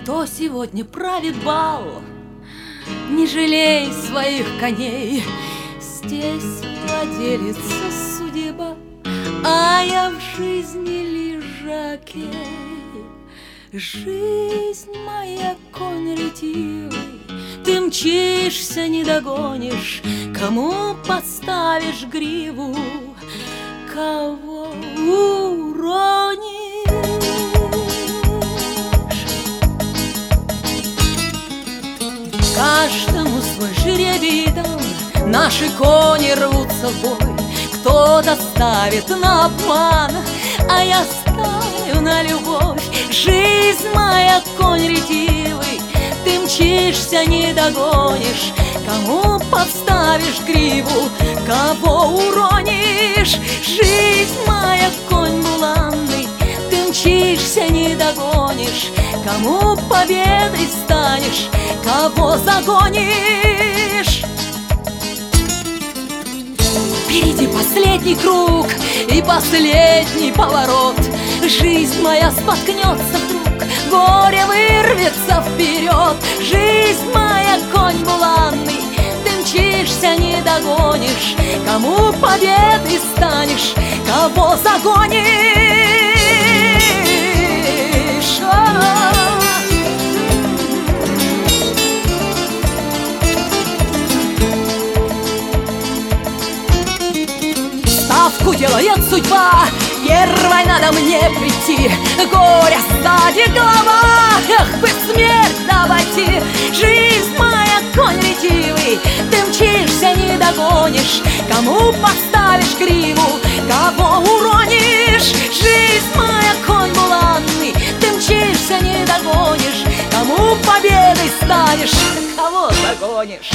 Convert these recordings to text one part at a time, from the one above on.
кто сегодня правит бал. Не жалей своих коней, здесь владелица судьба, а я в жизни лишь жокей. Жизнь моя, конь ретивый, ты мчишься, не догонишь, кому подставишь гриву, кого уронишь. Каждому свой жребий дан, наши кони рвутся в бой. Кто-то ставит на обман, а я ставлю на любовь. Жизнь моя, конь ретивый, ты мчишься, не догонишь, кому подставишь гриву, кого уронишь. Жизнь моя, конь буланный, ты мчишься, не догонишь, кому победой станешь, кого загонишь. Впереди последний круг и последний поворот. Жизнь моя споткнется вдруг, горе вырвется вперед. Жизнь моя, конь буланный, ты мчишься, не догонишь, кому победой станешь, кого загонишь. Ставку делает судьба, первой надо мне прийти. Горе сзади голова, эх бы смерть обойти. Жизнь моя, конь ретивый, ты мчишься, не догонишь, кому подставишь гриву, кого уронишь. Жизнь моя, конь буланный, ты мчишься, не догонишь, кому победой станешь, кого загонишь.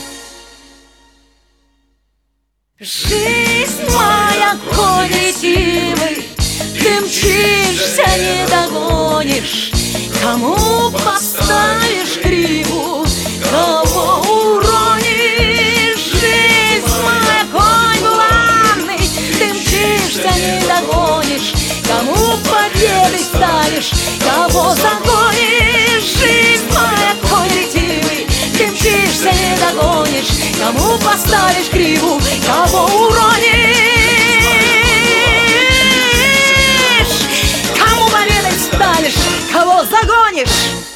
Жизнь моя, конь ретивый, ты мчишься, не догонишь, кому поставишь гриву, кого уронишь. Жизнь моя, конь буланный, ты мчишься, не догонишь, кому победой станешь, кого загонишь. Жизнь моя, конь ретивый, ты мчишься, не догонишь, кому поставишь гриву, кого уронишь, кому победой станешь, кого загонишь.